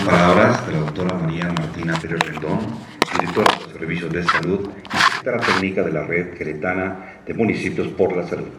palabras de la doctora María Martina Pérez Rendón, directora de los Servicios de Salud y secretaria técnica de la Red Queretana de Municipios por la Salud.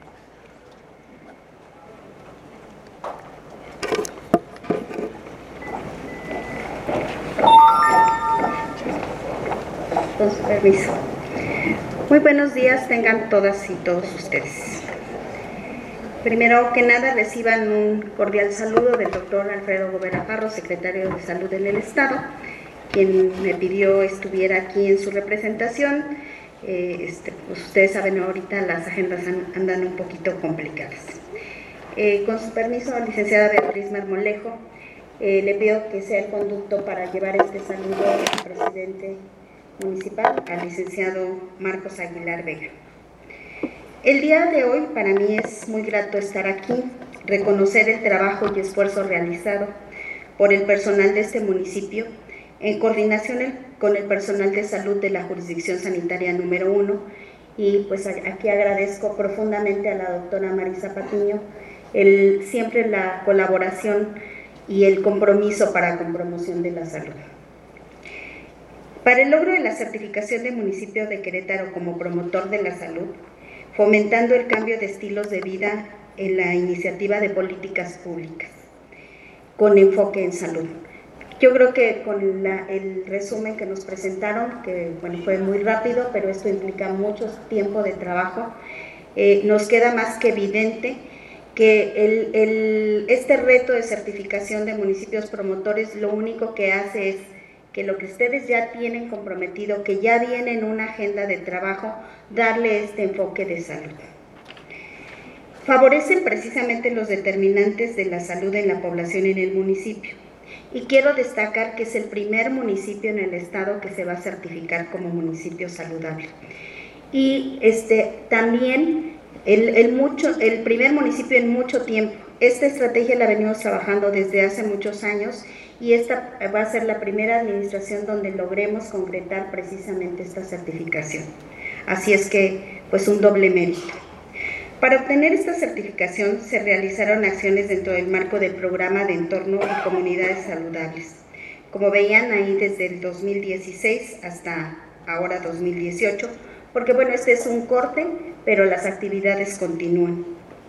Con su permiso. Muy buenos días tengan todas y todos ustedes. Primero que nada, reciban un cordial saludo del doctor Alfredo Gobera Parro, secretario de Salud en el Estado, quien me pidió estuviera aquí en su representación. Pues ustedes saben, ahorita las agendas andan un poquito complicadas. Con su permiso, licenciada Beatriz Marmolejo, le pido que sea el conducto para llevar este saludo al presidente municipal, al licenciado Marcos Aguilar Vega. El día de hoy para mí es muy grato estar aquí, reconocer el trabajo y esfuerzo realizado por el personal de este municipio en coordinación con el personal de salud de la jurisdicción sanitaria número 1, y pues aquí agradezco profundamente a la doctora Marisa Patiño siempre la colaboración y el compromiso con promoción de la salud. Para el logro de la certificación de municipio de Querétaro como promotor de la salud, fomentando el cambio de estilos de vida en la iniciativa de políticas públicas, con enfoque en salud. Yo creo que con el resumen que nos presentaron, que bueno, fue muy rápido, pero esto implica mucho tiempo de trabajo, nos queda más que evidente que este reto de certificación de municipios promotores lo único que hace es que lo que ustedes ya tienen comprometido, que ya viene en una agenda de trabajo, darle este enfoque de salud. Favorecen precisamente los determinantes de la salud en la población en el municipio. Y quiero destacar que es el primer municipio en el estado que se va a certificar como municipio saludable. Y también el primer municipio en mucho tiempo. Esta estrategia la venimos trabajando desde hace muchos años, y esta va a ser la primera administración donde logremos concretar precisamente esta certificación. Así es que, pues, un doble mérito. Para obtener esta certificación se realizaron acciones dentro del marco del programa de entorno y comunidades saludables. Como veían ahí, desde el 2016 hasta ahora 2018, porque bueno, este es un corte, pero las actividades continúan.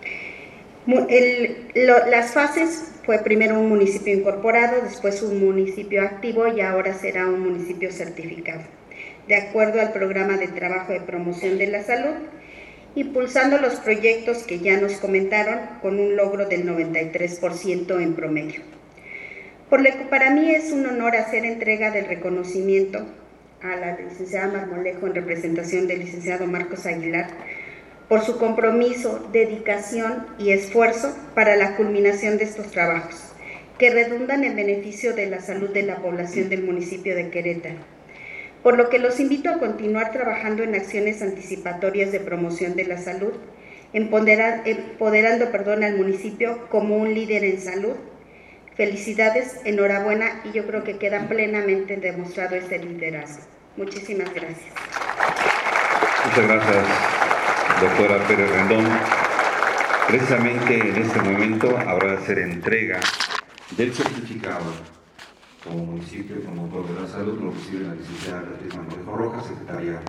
Las fases fue primero un municipio incorporado, después un municipio activo y ahora será un municipio certificado, de acuerdo al programa de trabajo de promoción de la salud, impulsando los proyectos que ya nos comentaron con un logro del 93% en promedio. Para mí es un honor hacer entrega del reconocimiento a la licenciada Marmolejo en representación del licenciado Marcos Aguilar, por su compromiso, dedicación y esfuerzo para la culminación de estos trabajos, que redundan en beneficio de la salud de la población del municipio de Querétaro. Por lo que los invito a continuar trabajando en acciones anticipatorias de promoción de la salud, empoderando al municipio como un líder en salud. Felicidades, enhorabuena, y yo creo que queda plenamente demostrado este liderazgo. Muchísimas gracias. Muchas gracias, doctora Pérez Rendón. Precisamente en este momento habrá de hacer entrega del certificado como municipio promotor de la salud, lo recibe la licenciada Beatriz Marmolejo Rojas, secretaria